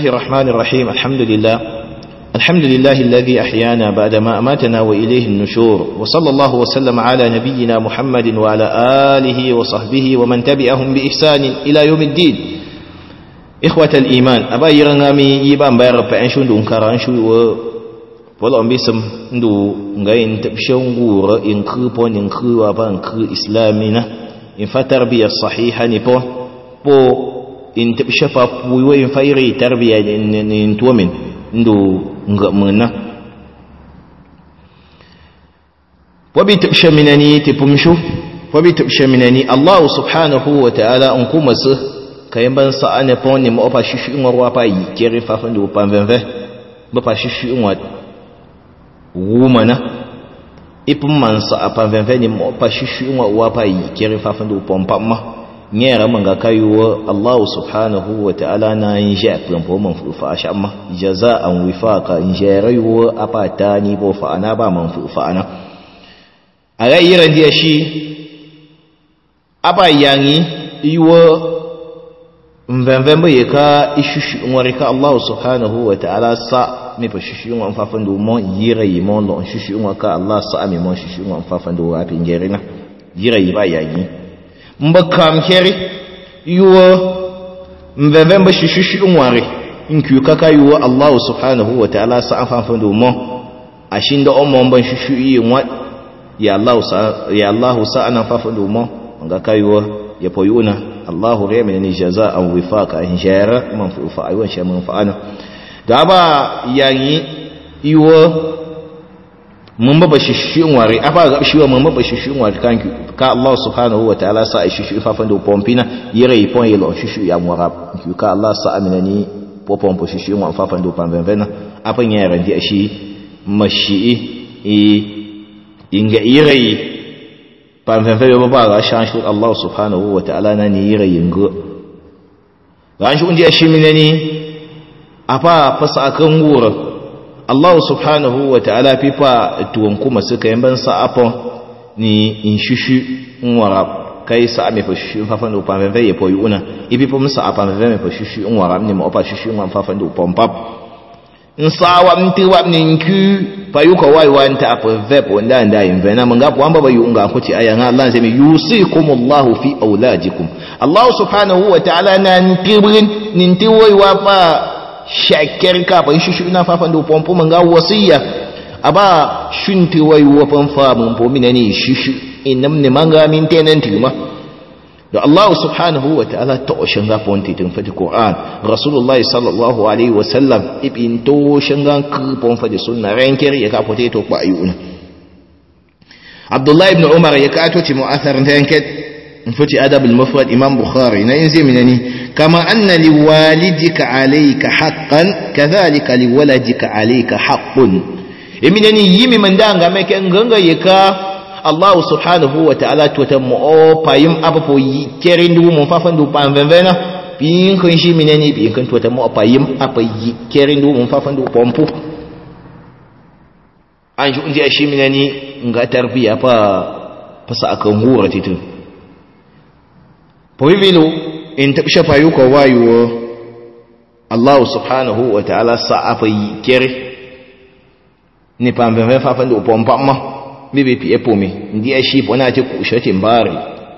الله الرحمن الرحيم. الحمد لله الذي أحيانا بعدما أماتنا وإليه النشور، وصلى الله وسلم على نبينا محمد وعلى آله وصحبه ومن تبعهم بإحسان إلى يوم الدين. إخوة الإيمان، أبا يرنامي يبان بير فأنشون دون كارانشو ولا أمبيسم ندو غاين تبشون غور إنكو بون إنكو وابا إنكو إسلامنا إن فتربية صحيحة نبو in tabi shafa puyo in fairi tarbiya in tuwamin ndo ngamuna wabi tabsha minani tipumshu wabi tabsha minani Allah subhanahu wa ta'ala on kuma su kayan ban sa ane pon ni mo pa shishu ngorwa pa yi kere fa fandu pa venve ba pa shishu ngwa wumana ipum man sa pa venve ni mo pa shishu ngwa pa yi kere fa fandu pompa ma nyera manga kayuwa Allah subhanahu wa ta'ala na yinja plampo man fa shamma jazaan wifaqa injarayuwa apata ni bo fa ana ba man fa ana aga yiran dia shi aba yangi iwo mvemvembe yeka ishushu ngwarika Allah subhanahu wa ta'ala sa me pa shushu ngwa fa fandu mon yira yimon lo shushu ngwa ka Allah sa me mon shushu ngwa fa fandu wa pingerina yira yiba yangi mbakam keri yuwa mvemvembe shishishi unwari inkiyu kaka yuwa Allah subhanahu wa ta'ala sa afafan domin ashinda omon ban shishu yi wa ya Allah sa ana afafan domin nga kayuwa ya poyuna Allah reme ni jaza'an wifaqa in shayara man fa aywan shay man fa'ana da ba yayi yuwa mun ba shishu unwari afa ga shiwa mun ba shishu unwari kanki ka Allah subhanahu wa ta'ala sa shishu fafan do pompina yire ipon yelo shishu ya mwara ka Allah sa aminani popompo shishu mwa fafan do pamvenvena apa nyere ndi shi mashi inga yire pamvenve ba ga shanshu Allah subhanahu wa ta'ala na ni yire yingo ganshu ndi shi minani apa fasa akan gura Allah subhanahu wa ta'ala pipa tuwon kuma suka yamban sa apon ni inshishu nwara kai sa me fa shishu fa fandu pa venve ye poyuna ibi pom sa apa venve me fa shishu nwara ni mo pa shishu ngwa fa fandu pompap nsawa mti wa ninku payuka wai wanta apa vepo ndanda invena mangapo amba bayunga kuti aya nga Allah zemi yusikumullahu fi auladikum Allah subhanahu wa ta'ala nan tibrin ninti wai wa pa shakir ka pa shishu na fa fandu pompo manga wasiya aba shunti wai wafan famun pomina ne shishu inam ne manga min tenanti ma da Allah subhanahu wa ta'ala ta oshin ga ponti tun fati Qur'an Rasulullah sallallahu alaihi wasallam ibin to shangan ku pon fati sunna ranker ya ka pote to kwa ayuna Abdullah ibn Umar ya ka to ti mu'athar tanket fati adab al-mufrad Imam Bukhari na inzi minani kama anna liwalidika alayka haqqan kadhalika liwaladika alayka haqqun iminani yimi mandanga meke nganga yeka Allah subhanahu wa ta'ala tuwatammo payim apapo yikere ndu mo fafandu pamvena bin kan shi minani bin kan tuwatammo payim apa yikere ndu mo fafandu pompu anju ndi shi minani nga tarbiya pa pasa akan hura titu poyivilo in tabsha payuka wayo Allah subhanahu wa ta'ala sa apa yikere ni pambe fa ndo pompa ma bibi pi epomi ndiye shi bona ti kushati mbari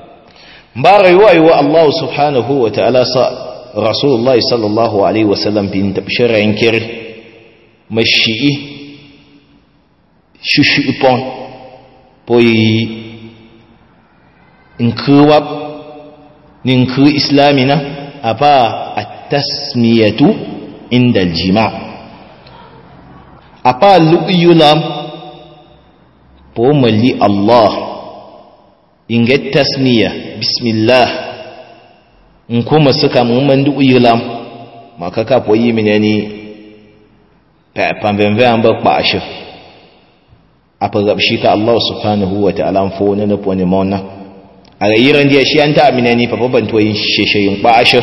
wa Allah subhanahu wa ta'ala sa Rasulullah sallallahu alaihi wasallam bin tabshara inkir mashi shushu ipon poi inkuwab ninku islamina apa at-tasmiyatu inda al-jima' apa lu'yulam po mali Allah inga tasmiya bismillah nkuma suka mun lu'yulam maka ka po yi minani pa pambenve amba kpashe apa gabshi ka Allah subhanahu wa ta'ala fo na po ne mona aga yiran dia shi anta minani pa banto yin shesheyin kpashe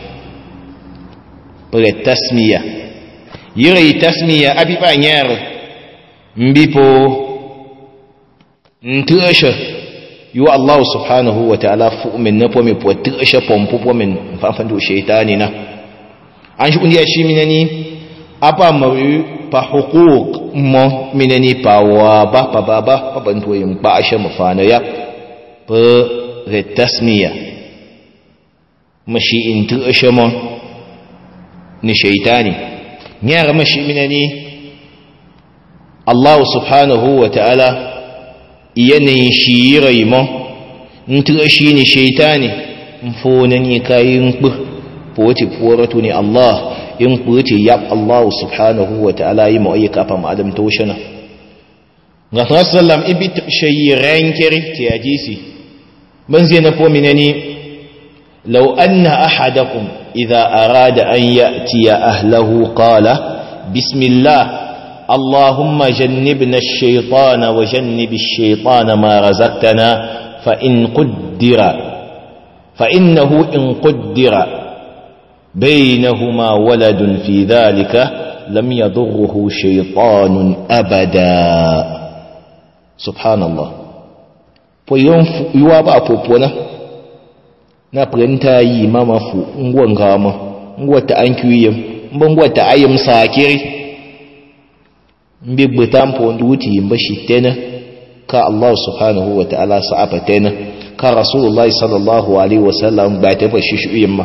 po tasmiya yiri tasmiya abi ba nyar mbipo ntuasha yu Allah subhanahu wa ta'ala fu min na po mi po tuasha pompo po min fa fandu shaytani na an shi kundiya shi minani apa maru pa huquq mo minani pa wa ba pa baba pa bantu yin ba asha mafana ya pa retasniya mashi intu asha mo ni shaytani nyara mashi minani Allah subhanahu wa ta'ala yanayin shi raimo intu ashi ni shaytani mfonani kayin bu poti poratu ni Allah in poti yab Allah subhanahu wa ta'ala yi mu ayyuka fa adam toshana ga sallam ibit shayran kiri ti hadisi man zai na fominani law anna ahadakum idha arada an ya'ti ahlihi qala bismillah اللهم جنبنا الشيطان وجنب الشيطان ما رزقتنا فإنه إن قدر بينهما ولد في ذلك لم يضره شيطان أبدا سبحان الله يوابا فوبونا na prenta yi mama fu ngwa ngama ngwa ta ankiyem ngwa ta ayem sakiri mbigbe tampo nduti mbashi tena ka Allah subhanahu wa ta'ala sa'aba tena ka Rasulullah sallallahu alaihi wasallam ba ta bashi shuyimma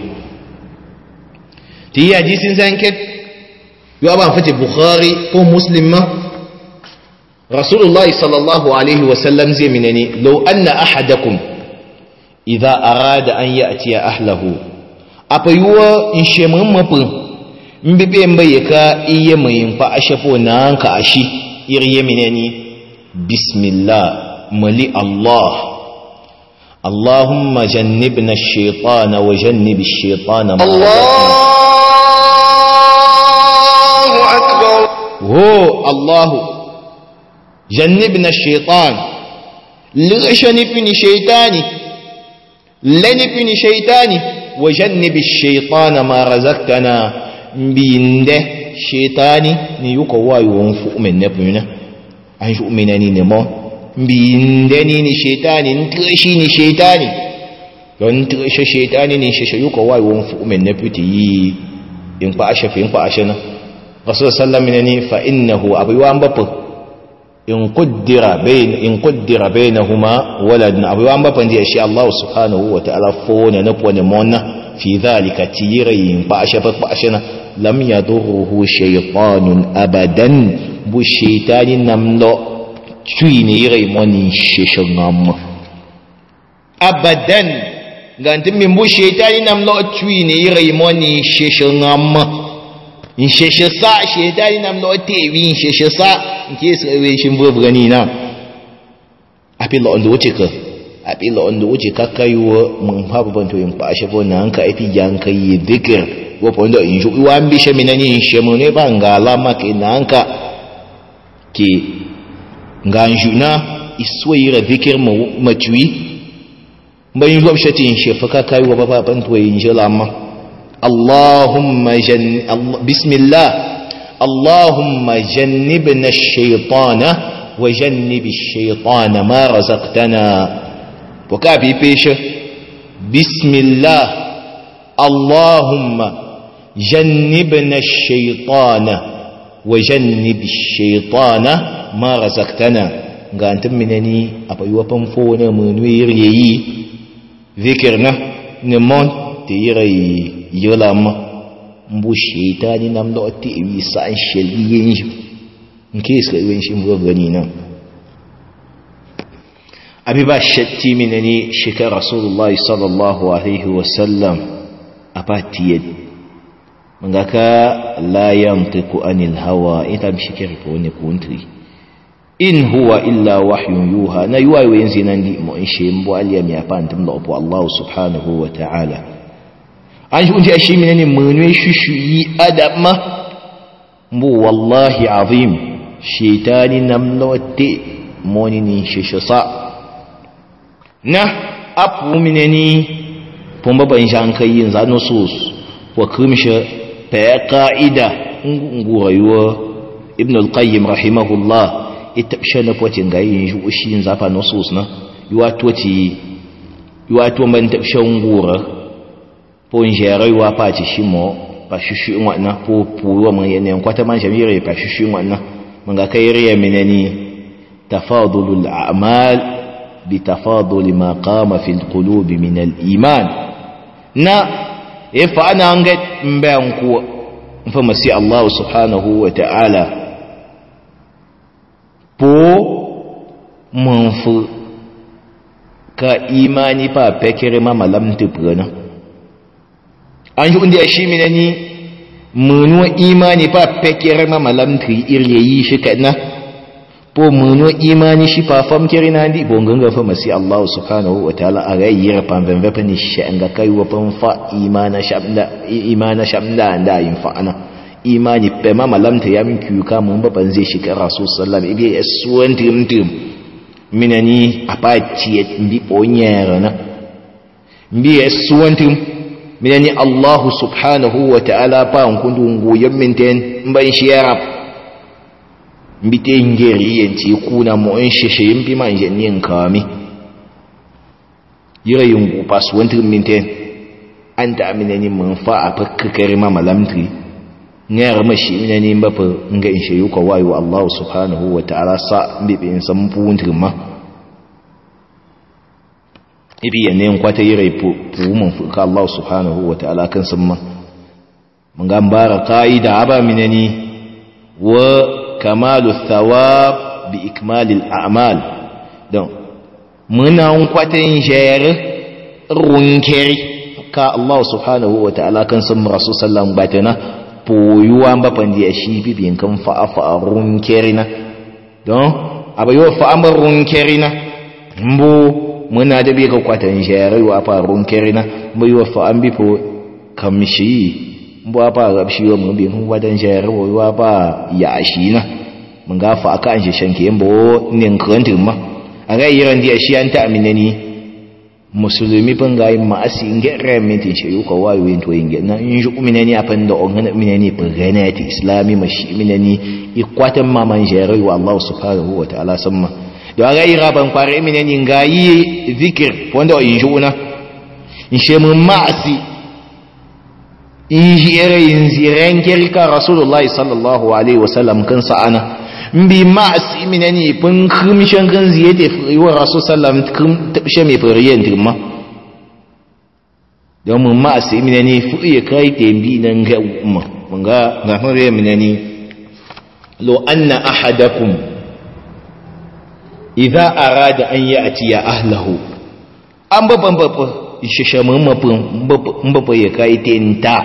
ti hadisin zanke yo aba fati Bukhari ko Muslim ma Rasulullah sallallahu alaihi wasallam zai minani law anna ahadakum idha arada an ya'ti ahlihi apayuwa in shemun mafin mbibe mbaye ka iye mai fa ashafo nan ka ashi iriye minani bismillah mali Allah Allahumma jannibna ash-shaytana wa jannib ash-shaytana ma Allahu akbar ho Allah jannibna ash-shaytan lishani fini shaytani lani fini shaytani wa jannib ash-shaytana ma razaqtana mbinde shetani ni yuko wayo wonfu umenne puna an shu umenani ne mo mbinde ni shetani ntishi ni shetani don tishi shetani ni shisha yuko wayo wonfu umenne puti in fa ashafi in fa ashana rasul sallallahu alaihi fa innahu abiwan bapu in qaddara bainahuma waladun abiwan bapu ndi shi Allah subhanahu wa ta'ala fona na pone monna في ذلك تيرين باشنا لم يضره شيطان أبدا بالشيطان نملو تيني ريموني شيشنام أبدا قانت من بالشيطان نملو تيني ريموني شيشنام إن شيشسا شيطان نملو تيوي إن شيشسا إن كيس ريشن بغنينا أبي الله أندو تيكا apilo ondo uji kakayuwa mun habu bantu yin pashe bo nan ka ifi yanka yi dhikr wo pondo inju wa ambisha minani shemune bangala make nan ka ki nganjuna iswira dhikr matwi bayin zo shati shefa kakayuwa baba bantu yin jalama Allahumma bismillah Allahumma jannibna ash-shaytana wa jannib ash-shaytana ma razaqtana وكافي بيش بسم الله اللهم جنبنا الشيطان وجنب الشيطان ما رزقتنا قانت منني أبا فنفونا من ويريي ذكرنا نمون تيري يلام مبو الشيطان نملو تيوي سان شليين نكيس كيوينش مبغنينا أبي باشتي منني شكا رسول الله صلى الله عليه وسلم أباتيد منك لا ينطق عن الهوى إنت مشكر فوني كونتري إن هو إلا وحي يوحى نيوى وينزينا دي مؤنشي مبو اليم يابان تملأ الله سبحانه وتعالى أنجو أنت أشي منني منوي ششي أدب مبو والله عظيم شيطاني نملوتي مونيني ششصا na apu minani pomba ban jankai yin zano sus wa kumsha ta qaida ngurayuwa ibn al-qayyim rahimahullah itabshana potin gayin shi zafa no sus na yuwato man tabshan ngura pon jerai wa pati shimo pa shushu ngwana po puwa mwenye kwata manja mire pa shushu ngwana manga kairi minani tafadulul a'mal bitafadul ma qama fil qulub min al iman na ifa ana ngat mbanku mfama si Allah subhanahu wa ta'ala po manfu ka imani pa pekere ma malam tuprana anju ndi ashimi ni munu imani pa pekere ma malam tri iryeyi shi kana po munu imani shi pa fam kirina ndi bonganga fa masi Allah subhanahu wa ta'ala agayira pamvemve pani shanga kai wa pamfa imana shamda anda infana imani pe ma malam ta yamin kiyuka mun ba ban zai shi ka rasul sallallahu alaihi wasallam ibe suwan timtim minani apati mbi onyera na mbi suwantum minani Allah subhanahu wa ta'ala pa nkundu nguye minten mban shiyarab mbi tengeri yenti kuna mo ensheshe mbi manje ninkami yira yungu paswantum minten anta minani manfa apakakari ma malamtri ngara mashi minani mbapa nga inshayu ko wayu Allah subhanahu wa ta'ala sa mbibe insam puntrima ibi yanen kwata yire pu mun fuka Allah subhanahu wa ta'ala kan samma mun ga bara qaida aba minani wa kamalu thawab bi ikmalil a'mal don muna kwata yin shayar runkeri ka Allah subhanahu wa ta'ala kan samma rasul sallallahu alaihi wasallam poyuwa mbapandi ya shi bibin kan fa'a runkerina don abayo fa'a runkerina mbo muna da bi ka kwatan shayar wa fa runkerina mbo yo fa'a bipo kamshi mbo fa gabshi wa mun bi mun wadan shayar wa fa ya shi na mun ga fa aka an shi shanke mbo nin kantin ma aga yiran di shi an ta aminani musulmi bangayi ma'asi ngere mintin shayu ko wayo yin to yin na inju minani afan da ongana minani baganati islami mashi minani ikwatan maman jere wa Allah subhanahu wa ta'ala samma da ga ira ban kware minani ngayi zikir wanda inju na inshe mun ma'asi inji ere yin ziren kirka rasulullah sallallahu alaihi wasallam kan sa'ana mbi ma'asi minani pun khmishan kan ziyade wa rasul sallam kum tabshe me fariyan dirma don mun ma'asi minani fu ya kai tembi nan ga umma mun ga ga fariyan minani lo anna ahadakum idza arada an ya'ti ya ahlihi an babban babba isheshe mun mafin mbaba ya kai tenta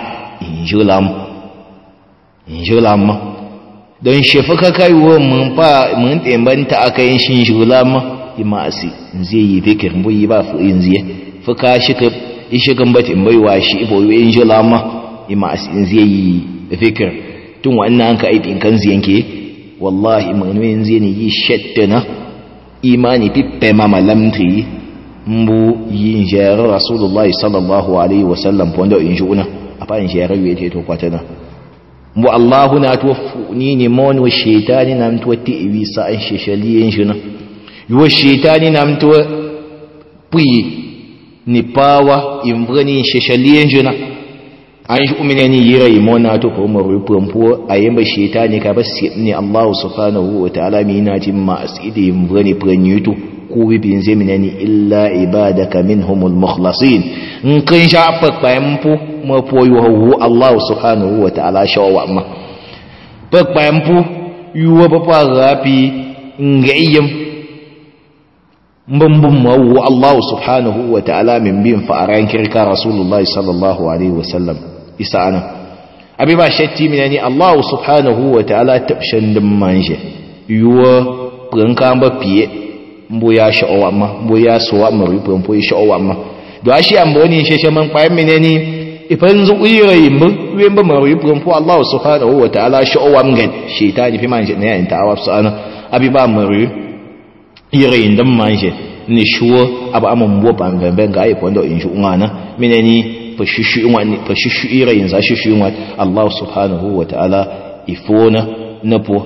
injulam don shefaka kai wo mun fa mun tembanta akai shin julama imasi zai yi fikir mbuyi ba fu inziye fuka shika ishigan batin baiwa shi ibo yin julama imasi zai yi fikir tun wannan an ka aibin kan ziyanke wallahi mun zai ne yi shaddana imani pippe mama lamti mbu yin jere rasulullahi sallallahu alaihi wasallam pondo injuna apa in jere yete to kwatana mbu Allahu na tofu ni ne mon shaytani nam to tiwi sa an sheshali injuna yo shaytani nam to pui ni pawa imbrani sheshali injuna an shi uminani yira imona to ko mo rupumpo ayemba shaytani ka basi ni Allah subhanahu wa ta'ala mina jimma asidi imbrani pranyuto kuwi binze minani illa ibadaka minhumul mukhlasin nkin shafa pampu mo poyo hu Allah subhanahu wa ta'ala shawa ma pampu yuwa papa rapi ngayem mbambum hu Allah subhanahu wa ta'ala min bin fa'aran kirka rasulullah sallallahu alaihi wasallam isana abi ba shatti minani Allah subhanahu wa ta'ala tabshan dum manje yuwa pranka ba piye mbo ya sha'awa ma mbo ya sowa ma ripon po sha'awa ma do ashi ambo ni sheshe man kwa meneni ifan zu uyira yimbu wemba ma ripon po Allah subhanahu wa ta'ala sha'awa ngan shaytani fi manje ne yin ta'awaf sana abi ba mari yira yindam manje ni shuwa aba amon mbo ban ban ga ai pondo in ngana meneni fa shishu ngani fa shishu ira yin za shishu ngani Allah subhanahu wa ta'ala ifona napo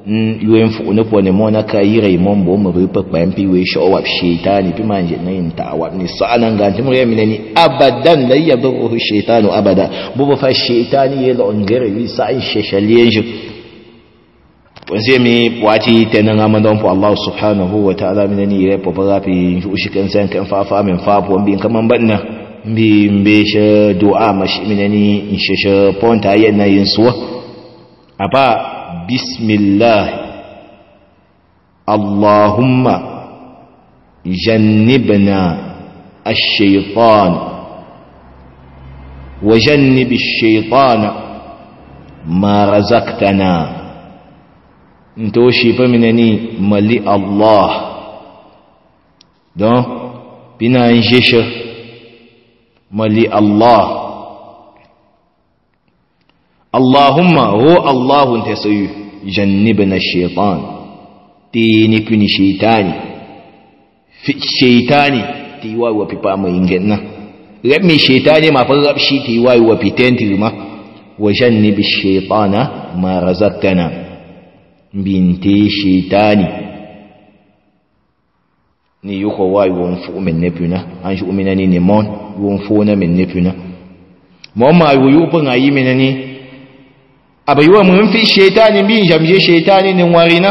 yuen fu ne po ne mona ka yire mon bo mo be pa mpi we sho wa shaytani pi manje na yin ta'awab ni sa'anan ga timre minani abadan la yadurruhu shaytanu abada bo fa shaytani yelo ngere wi sa'in sheshalienje wanze mi wati tenan amadon po Allah subhanahu wa ta'ala minani re po ba fi shi kan san kan fa min fa po bin kaman banna bi mbe she du'a mashi minani in she ponta yana yin suwa apa bismillah Allahumma jannibna ash-shaytan wa jannib ash-shaytana ma razaqtana ntoshi pa minani mali Allah donc bina njeshe mali Allah Allahumma ho Allahun tasayu jannibna ash-shaytan tini kuni shaytani fi shaytani tiwa wa pipa mai ingenna rabbi shaytani ma fa rabshi tiwa wa pitenti ma wa jannibi ash-shaytana ma razaqtana binti shaytani ni yuko wa won fu men nepuna an ju minani ni mon won fu na men nepuna mo ma yu pu ngayi minani abayuwa mun fi shaytani bin jamje shaytani ni warina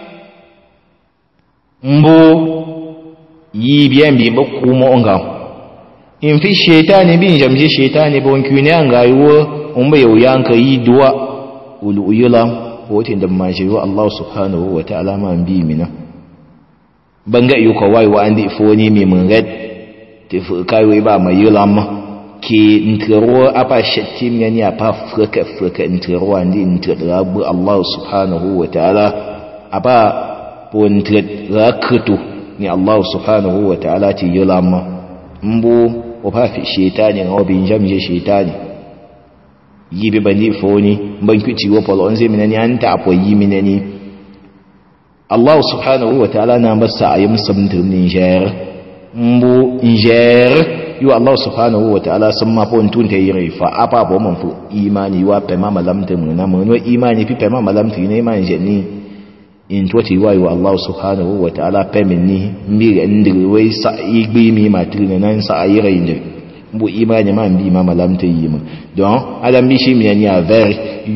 mbo yi bien bi boku mo onga in fi shaytani bin jamje shaytani bon kune anga yuwa umba yau yanka yi duwa ulu uyula wotin da majiwa Allah subhanahu wa ta'ala man bi mina banga yuko wai wa andi foni mi mun red te fu kai wai ba mai yulama ki ntero apa shatim yani apa freka ntero andi ntero bu Allah subhanahu wa ta'ala apa pon ntero kutu ni Allah subhanahu wa ta'ala ti yulama mbu opa fi shaytani ngobin jamje shaytani yibe bandi foni bankuti wo polo onze minani anta apo yiminani Allah subhanahu wa ta'ala na basa ayum sabntu niger mbu niger yu Allah subhanahu wa ta'ala samma pon tunte yire fa apa bo man fu imani wa pe mama lamte muna mo imani pi pe mama lamte ne man jeni in toti wa yu Allah subhanahu wa ta'ala pe minni mi ndiri we sa igbi mi matrina nan sa ayire inde mbu imani man bi mama lamte yima donc adam bi shi mi a ver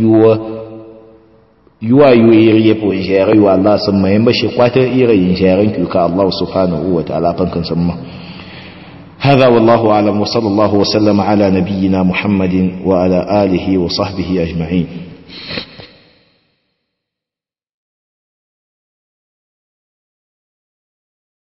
yuwa yiriye po jere yu Allah samma yamba shi kwata ire yin jeren ku ka Allah subhanahu wa ta'ala fankan samma هذا والله أعلم وصلى الله وسلم على نبينا محمد وعلى آله وصحبه أجمعين